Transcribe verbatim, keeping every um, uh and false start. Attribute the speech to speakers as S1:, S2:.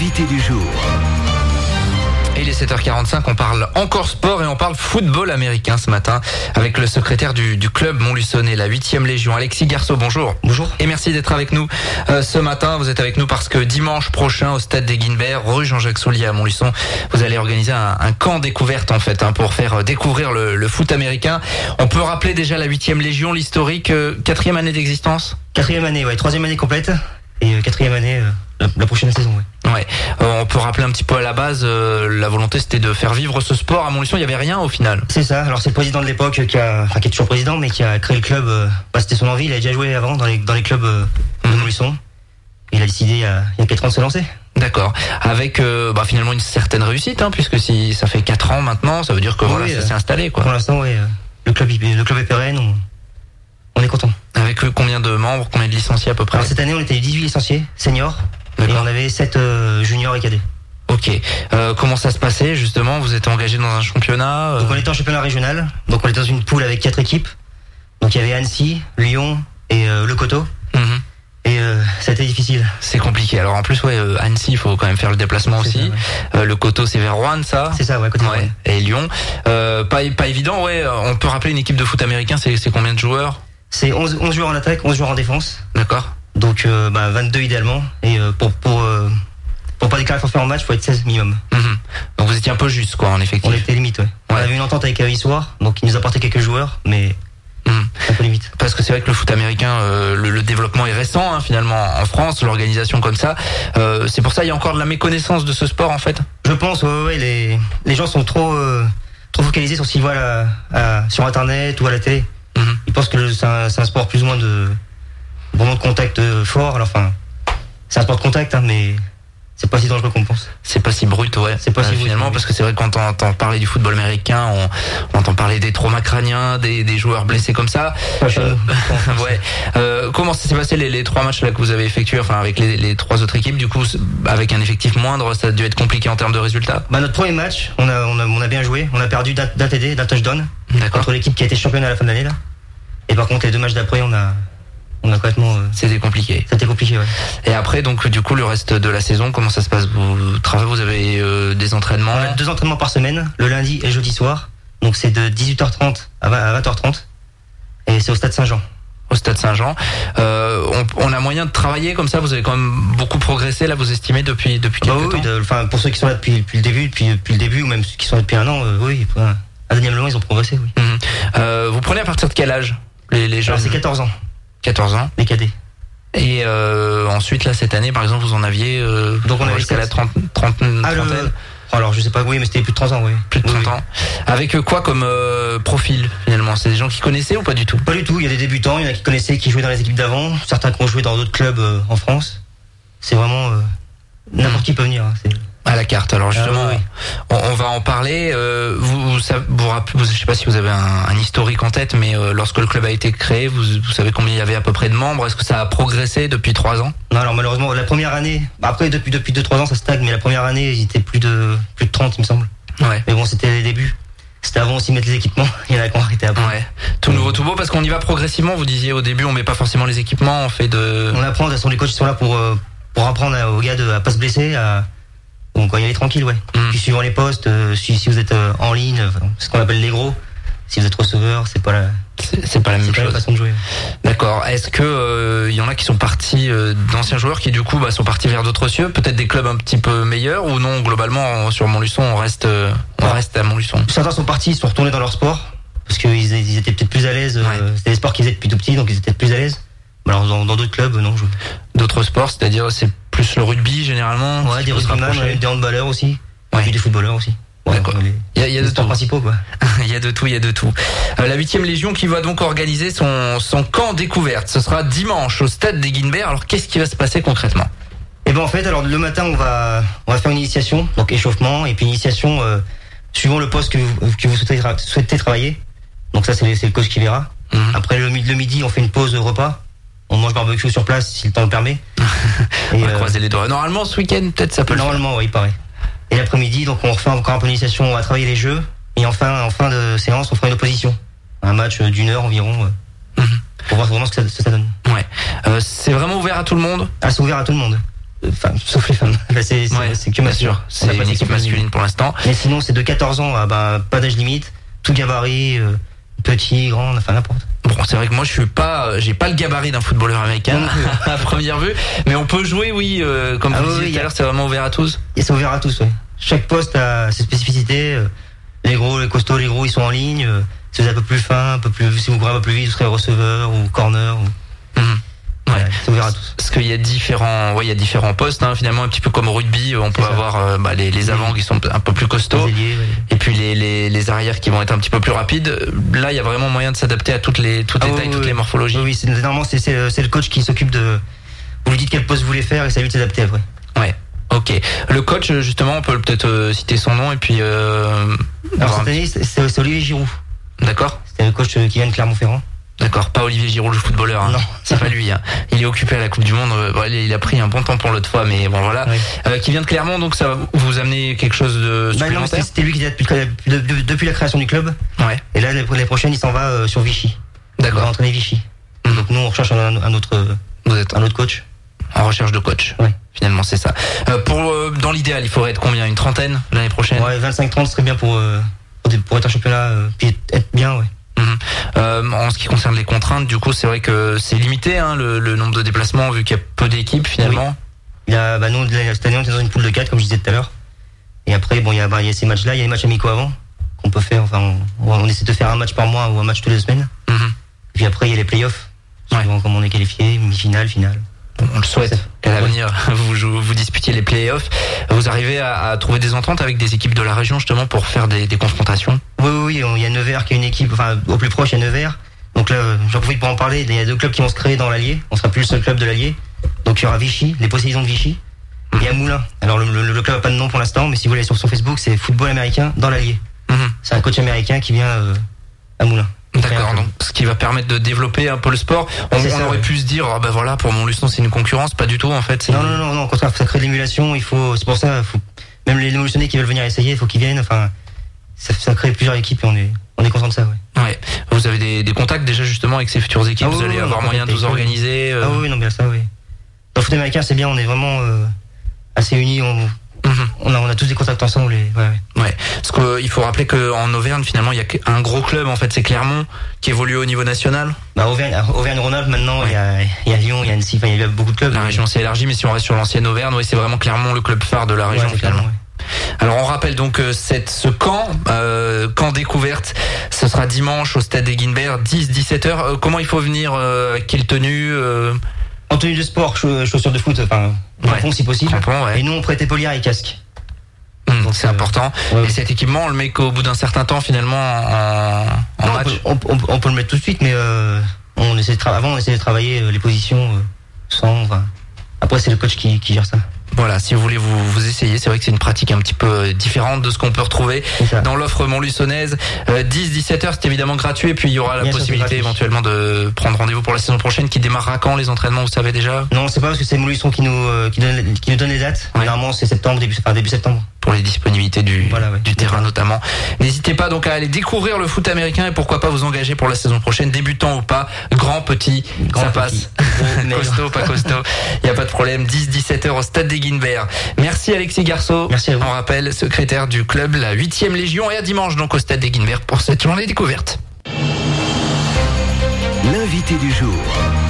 S1: l'invité du jour.
S2: Et il est sept heures quarante-cinq, on parle encore sport et on parle football américain ce matin avec le secrétaire du, du club Montluçonnais, la huitième Légion, Alexis Garceau. Bonjour.
S3: Bonjour.
S2: Et merci d'être avec nous euh, ce matin. Vous êtes avec nous parce que dimanche prochain au stade des Guilbert, rue Jean-Jacques Soulier à Montluçon, vous allez organiser un, un camp découverte en fait hein, pour faire découvrir le, le foot américain. On peut rappeler déjà la huitième Légion, l'historique, euh, quatrième année d'existence.
S3: Quatrième année, ouais, troisième année complète et euh, quatrième année euh, la, la prochaine saison, ouais.
S2: Ouais, euh, on peut rappeler un petit peu à la base, euh, la volonté c'était de faire vivre ce sport à Montluçon. Il y avait rien au final.
S3: C'est ça. Alors c'est le président de l'époque qui a, enfin qui est toujours président, mais qui a créé le club. Euh, bah, c'était son envie. Il a déjà joué avant dans les dans les clubs euh, de
S2: Mhm.
S3: Montluçon. Il a décidé il y a, il y a quatre ans de se lancer.
S2: D'accord. Avec euh, bah, finalement une certaine réussite, hein, puisque si ça fait quatre ans maintenant, ça veut dire que
S3: Oui,
S2: voilà,
S3: euh,
S2: ça s'est installé quoi.
S3: Pour l'instant, ouais, euh, le club il- le club est pérenne. On, on est content.
S2: Avec euh, combien de membres, combien de licenciés à peu près?
S3: Alors cette année, on était dix-huit licenciés seniors et
S2: D'accord.
S3: on avait sept euh, juniors et cadets.
S2: Ok. Euh, comment ça se passait justement? Vous êtes engagé dans un championnat euh,
S3: Donc on était en championnat régional. Donc on était dans une poule avec quatre équipes. Donc il y avait Annecy, Lyon et euh, Le Coteau.
S2: mhm.
S3: Et euh, ça a été difficile.
S2: C'est compliqué. Alors en plus, ouais, euh, Annecy, il faut quand même faire le déplacement
S3: C'est
S2: aussi.
S3: ça, ouais.
S2: Euh, le Coteau, c'est vers Rouen, ça.
S3: C'est ça, ouais, côté
S2: Ouais.
S3: Rouen.
S2: Et Lyon. Euh, pas pas évident, ouais. On peut rappeler une équipe de foot américain, c'est c'est combien de joueurs?
S3: C'est onze, onze joueurs en attaque, onze joueurs en défense.
S2: D'accord.
S3: Donc euh, bah, vingt-deux idéalement. Et euh, pour pour euh, pour pas déclarer forfait en match, faut être seize minimum.
S2: Mhm. Donc vous étiez un peu juste, quoi, en effectif.
S3: On était limite, ouais. On
S2: Ouais.
S3: avait une entente avec euh, Issoire, donc il nous apportait quelques joueurs, mais
S2: Mhm.
S3: un peu limite.
S2: Parce que c'est vrai que le foot américain, euh, le, le développement est récent, hein, finalement, en France, l'organisation comme ça. Euh, c'est pour ça il y a encore de la méconnaissance de ce sport, en fait.
S3: Je pense, ouais, ouais, ouais, les les gens sont trop euh, trop focalisés sur ce qu'ils voient à, à- sur internet ou à la télé.
S2: Mhm.
S3: Ils pensent que le- c'est un, c'est un sport plus ou moins de vraiment de contact euh, fort. Alors, enfin, c'est un sport de contact, hein, mais c'est pas si dangereux qu'on pense.
S2: C'est pas si brut, ouais.
S3: C'est pas si brut,
S2: finalement,
S3: oui.
S2: parce que c'est vrai que quand on entend parler du football américain, on, on entend parler des traumas crâniens, des, des joueurs blessés comme ça.
S3: Pas chez
S2: Euh,
S3: nous.
S2: ouais. Euh, comment ça s'est passé les, les trois matchs là que vous avez effectués, enfin avec les, les trois autres équipes, du coup, c'est- avec un effectif moindre, ça a dû être compliqué en termes de résultats.
S3: Bah, notre premier match, on a, on a, on a bien joué. On a perdu d'un d'un T D, d'un touchdown.
S2: D'accord.
S3: Contre l'équipe qui a été championne à la fin de l'année, là. Et par contre, les deux matchs d'après, on a, on a complètement, euh,
S2: C'était compliqué.
S3: ça a été compliqué, ouais.
S2: Et après, donc, du coup, le reste de la saison, comment ça se passe? Vous travaillez, vous avez euh, des entraînements?
S3: On a deux entraînements par semaine, le lundi et le jeudi soir. Donc c'est de dix-huit heures trente à vingt heures trente. Et c'est au stade Saint-Jean.
S2: Au stade Saint-Jean. Euh, on, on a moyen de travailler comme ça. Vous avez quand même beaucoup progressé là. Vous estimez depuis depuis
S3: Bah
S2: quelques
S3: oui,
S2: temps.
S3: de- enfin, pour ceux qui sont là depuis, depuis le début, depuis, depuis le début, ou même ceux qui sont là depuis un an, euh, oui, enfin, à Daniel Leblanc, ils ont progressé, oui.
S2: Mhm. Euh, vous prenez à partir de quel âge les, les jeunes?
S3: Alors c'est quatorze ans,
S2: quatorze ans.
S3: les cadets.
S2: Et euh, ensuite là cette année par exemple vous en aviez euh,
S3: Donc, on avait
S2: jusqu'à la
S3: sept.
S2: trente, trente,
S3: Ah, le,
S2: trentaine,
S3: alors je sais pas, oui, mais c'était plus de trente ans, oui.
S2: plus de
S3: Oui,
S2: trente
S3: oui.
S2: ans. Avec euh, quoi comme euh, profil finalement? C'est des gens qui connaissaient ou pas du tout?
S3: Pas du tout, il y a des débutants, il y en a qui connaissaient, qui jouaient dans les équipes d'avant, certains qui ont joué dans d'autres clubs euh, en France. C'est vraiment, euh, n'importe qui peut venir, hein, c'est...
S2: À la carte. Alors justement,
S3: Ah oui,
S2: on, on va en parler. Euh, vous, vous, savez- vous, rapp- vous- je sais pas si vous avez un, un historique en tête, mais euh, lorsque le club a été créé, vous, vous savez combien il y avait à peu près de membres? Est-ce que ça a progressé depuis trois ans?
S3: Non, alors malheureusement, la première année, bah, après depuis depuis deux trois ans ça stagne, mais la première année ils étaient plus de plus de trente il me semble.
S2: Ouais.
S3: Mais bon, c'était les débuts. C'était avant aussi de mettre les équipements, il y en a qui ont arrêté après.
S2: Ouais. Tout nouveau, tout beau, parce qu'on y va progressivement. Vous disiez au début, on met pas forcément les équipements, on fait de.
S3: On apprend, de toute façon les coachs sont là pour euh, pour apprendre à- aux gars de à pas se blesser, à donc quand y aller tranquille, ouais.
S2: Mm.
S3: Puis suivant les postes, euh, si, si vous êtes euh, en ligne, enfin, c'est ce qu'on appelle les gros. Si vous êtes receveur, c'est pas la
S2: C'est c'est pas la
S3: c'est
S2: même
S3: pas la
S2: chose.
S3: façon de jouer.
S2: D'accord. Est-ce que euh, il y en a qui sont partis euh, d'anciens joueurs qui du coup bah, sont partis vers d'autres cieux, peut-être des clubs un petit peu meilleurs ou non? Globalement, sur Montluçon, on reste, euh, on
S3: Ouais.
S2: reste à Montluçon.
S3: Certains sont partis, ils sont retournés dans leur sport parce qu'ils ils étaient peut-être plus à l'aise. euh,
S2: Ouais.
S3: C'était des sports qu'ils faisaient depuis tout petit, donc ils étaient plus à l'aise. Mais alors dans dans d'autres clubs, non. Je...
S2: D'autres sports, c'est-à-dire c'est plus le rugby généralement.
S3: Ouais,
S2: qui
S3: des
S2: peut se
S3: rugbyman,
S2: rapprocher.
S3: ouais, des handballeurs aussi.
S2: Ouais.
S3: Et puis des footballeurs aussi. Ouais,
S2: D'accord.
S3: Les,
S2: Il y a, il y a
S3: les
S2: de
S3: sports
S2: tout.
S3: principaux, quoi.
S2: Il y a de tout, il y a de tout. Euh, la huitième Légion qui va donc organiser son, son camp découverte. Ce sera dimanche au stade des Guilbert. Alors qu'est-ce qui va se passer concrètement?
S3: Et ben en fait, alors le matin, on va on va faire une initiation, donc échauffement, et puis initiation euh, suivant le poste que vous, que vous souhaitez, tra- souhaitez travailler. Donc ça, c'est c'est le coach qui verra.
S2: Mhm.
S3: Après le, mi- le midi, on fait une pause repas. On mange barbecue sur place si le temps le permet.
S2: On
S3: Et,
S2: va
S3: euh,
S2: croiser les doigts. Normalement, ce week-end, peut-être ça peut le faire.
S3: normalement, oui, il paraît. Et l'après-midi, donc on refait encore un peu d'initiation, on va travailler les jeux. Et enfin, en fin de séance, on fera une opposition. Un match euh, d'une heure environ, euh,
S2: Mhm.
S3: pour voir vraiment ce que ça, ce que ça donne.
S2: Ouais. Euh, c'est vraiment ouvert à tout le monde.
S3: Ah, c'est ouvert à tout le monde. Enfin, sauf les femmes. Là, c'est, c'est,
S2: Ouais,
S3: c'est que
S2: bien
S3: masculin.
S2: sûr. C'est une équipe masculine pour l'instant.
S3: Mais sinon, c'est de quatorze ans, à, bah, pas d'âge limite, tout gabarit, euh, petit, grand, enfin n'importe.
S2: Bon, c'est vrai que moi je suis pas, j'ai pas le gabarit d'un footballeur américain à première vue, mais on peut jouer, oui, euh, comme
S3: Ah
S2: vous
S3: oui,
S2: disiez
S3: oui,
S2: tout à l'heure, c'est vraiment ouvert à tous.
S3: Et c'est ouvert à tous, oui. Chaque poste a ses spécificités. euh, Les gros, les costauds, les gros, ils sont en ligne. euh, Si vous êtes un peu plus fin, un peu plus, si vous courez un peu plus vite, vous serez receveur ou corner. Ou...
S2: Mhm. Ouais.
S3: Ouais, c'est ouvert à tous.
S2: Parce qu'il y a différents, ouais, il y a différents postes, hein, finalement, un petit peu comme au rugby, on peut
S3: C'est ça.
S2: avoir euh, bah, les, les avants qui sont un peu plus costauds,
S3: Les ailiers, ouais.
S2: et puis les, les, les arrières qui vont être un petit peu plus rapides. Là, il y a vraiment moyen de s'adapter à toutes les, toutes
S3: Ah
S2: les
S3: oui,
S2: tailles,
S3: oui,
S2: toutes
S3: oui.
S2: les morphologies.
S3: Oui, oui, c'est, normalement, c'est, c'est, c'est le coach qui s'occupe de. Vous lui dites quel poste vous voulez faire et ça lui de s'adapter après.
S2: Ouais. Ok. Le coach, justement, on peut peut-être euh, citer son nom et puis. Euh,
S3: Alors
S2: voir un
S3: cette année, c'est, c'est, c'est Olivier Giroud.
S2: petit- D'accord.
S3: C'était le coach euh, qui vient de Clermont-Ferrand.
S2: D'accord, pas Olivier Giroud, le footballeur. Hein.
S3: Non.
S2: C'est pas lui. Hein. Il est occupé à la Coupe du Monde. Euh, bon, il a pris un bon temps pour l'autre fois, mais bon voilà.
S3: Oui.
S2: Euh, qui vient de Clermont, donc ça va vous amener quelque chose de
S3: Bah non,
S2: supplémentaire.
S3: c'était, c'était lui qui était depuis, le- de- de- depuis la création du club.
S2: Ouais.
S3: Et là, l'année prochaine, il s'en va euh, sur Vichy. Il va
S2: D'accord.
S3: entraîner Vichy.
S2: Mhm.
S3: Donc nous, on recherche un, un autre, euh,
S2: Vous êtes
S3: un autre coach.
S2: en recherche de coach.
S3: Ouais.
S2: Finalement, c'est ça. Euh, pour euh, dans l'idéal, il faudrait être combien, une trentaine l'année prochaine.
S3: Ouais, vingt-cinq trente serait bien pour, euh, pour, des- pour être un championnat, euh, puis être bien, ouais.
S2: Mhm. Euh, en ce qui concerne les contraintes, du coup, c'est vrai que c'est limité hein, le, le nombre de déplacements vu qu'il y a peu d'équipes finalement.
S3: Il y a, bah nous, cette année, on était dans une poule de quatre, comme je disais tout à l'heure. Et après, bon, il y a, bah, il y a ces matchs-là, il y a les matchs amicaux avant, qu'on peut faire, enfin, on, on essaie de faire un match par mois ou un match toutes les semaines.
S2: Mhm.
S3: Et puis après, il y a les playoffs.
S2: Ouais.
S3: Souvent, comme on est qualifié, mi-finale, finale.
S2: Bon, on le souhaite qu'à l'avenir vous, jou- vous disputiez les playoffs. Vous arrivez à, à trouver des ententes avec des équipes de la région justement pour faire des, des confrontations.
S3: Oui, oui, oui, on- il y a Nevers qui est une équipe, enfin, au plus proche, il y a Nevers. Donc là, euh, j'en profite pour en parler. Il y a deux clubs qui vont se créer dans l'Allier. On sera plus le seul club de l'Allier. Donc il y aura Vichy, les Poséidons de Vichy. Et il y a Moulins. Alors le, le, le club n'a pas de nom pour l'instant, mais si vous allez sur son Facebook, c'est Football Américain dans l'Allier.
S2: Mhm.
S3: C'est un coach américain qui vient euh, à Moulins.
S2: D'accord, donc ce qui va permettre de développer un peu le sport. On,
S3: C'est
S2: on
S3: ça,
S2: aurait
S3: ouais.
S2: pu se dire, ah ben voilà, pour Montluçon c'est une concurrence, pas du tout en fait. c'est-
S3: Non, non, non, non, au contraire, ça crée de l'émulation. Il faut, c'est pour ça, faut, même les émulsionnés qui veulent venir essayer, il faut qu'ils viennent. Enfin, ça, ça crée plusieurs équipes et on est, on est content de ça, ouais.
S2: Ouais. Vous avez des, des contacts déjà justement avec ces futures équipes.
S3: Ah oui,
S2: vous allez
S3: oui, on
S2: avoir
S3: est
S2: moyen de vous
S3: contacté, oui.
S2: organiser. euh,
S3: Ah oui, non, bien ça, oui. Dans le foot américain, c'est bien, on est vraiment euh, assez unis. On,
S2: mhm.
S3: on, a, on a tous des contacts ensemble. Et, ouais, ouais.
S2: Ouais, parce qu'il faut rappeler qu'en Auvergne, finalement, il y a un gros club, en fait, c'est Clermont, qui évolue au niveau national.
S3: Bah, Auvergne, Auvergne-Rhône-Alpes, maintenant, il
S2: Ouais.
S3: y, a, il y a Lyon, il y a Annecy, enfin, il y a beaucoup de clubs.
S2: La région s'est élargie, mais si on reste sur l'ancienne Auvergne, oui, c'est vraiment Clermont, le club phare de la
S3: Ouais,
S2: région,
S3: c'est
S2: finalement.
S3: Clermont, ouais.
S2: Alors, on rappelle donc euh, cette, ce camp, euh, camp découverte, ce sera dimanche au stade des Guinbert, dix à dix-sept heures. Euh, comment il faut venir, euh, quelle tenue euh,
S3: En tenue de sport, chau- chaussures de foot, enfin, crampons
S2: Ouais.
S3: si possible.
S2: crampons, ouais.
S3: Et nous, on prête épaulières et casque.
S2: Hum,
S3: Donc,
S2: c'est
S3: euh,
S2: important.
S3: ouais,
S2: Et
S3: ouais.
S2: cet équipement, on le met qu'au bout d'un certain temps, finalement, en, en
S3: Non, on,
S2: match.
S3: peut, on, on- on peut le mettre tout de suite, mais euh, on essaie de tra- avant, on essayait de travailler euh, les positions euh, sans. Enfin, après, c'est le coach qui, qui gère ça.
S2: Voilà, si vous voulez vous, vous essayer, c'est vrai que c'est une pratique un petit peu différente de ce qu'on peut retrouver
S3: C'est ça.
S2: dans l'offre montluçonnaise. Euh, dix à dix-sept heures, c'est évidemment gratuit, et puis il y aura la
S3: Bien sûr,
S2: possibilité
S3: c'est gratuit.
S2: éventuellement de prendre rendez-vous pour la saison prochaine qui démarrera quand les entraînements, vous savez déjà,
S3: Non, c'est pas parce que c'est Montluçon qui nous euh, qui, donne, qui nous donne les dates.
S2: Ouais.
S3: Normalement, c'est septembre, début, enfin, début septembre.
S2: pour les disponibilités du,
S3: Voilà, ouais.
S2: du terrain notamment. N'hésitez pas donc à aller découvrir le foot américain et pourquoi pas vous engager pour la saison prochaine, débutant ou pas, grand, petit,
S3: Grand,
S2: ça
S3: petit.
S2: passe.
S3: Gros, maigre.
S2: Costaud, pas costaud, il n'y a pas de problème. dix à dix-sept heures au stade des Guinbert. Merci Alexis Garceau.
S3: Merci à vous.
S2: On rappelle, secrétaire du club, la huitième Légion, et à dimanche donc au stade des Guinbert pour cette journée découverte.
S1: L'invité du jour.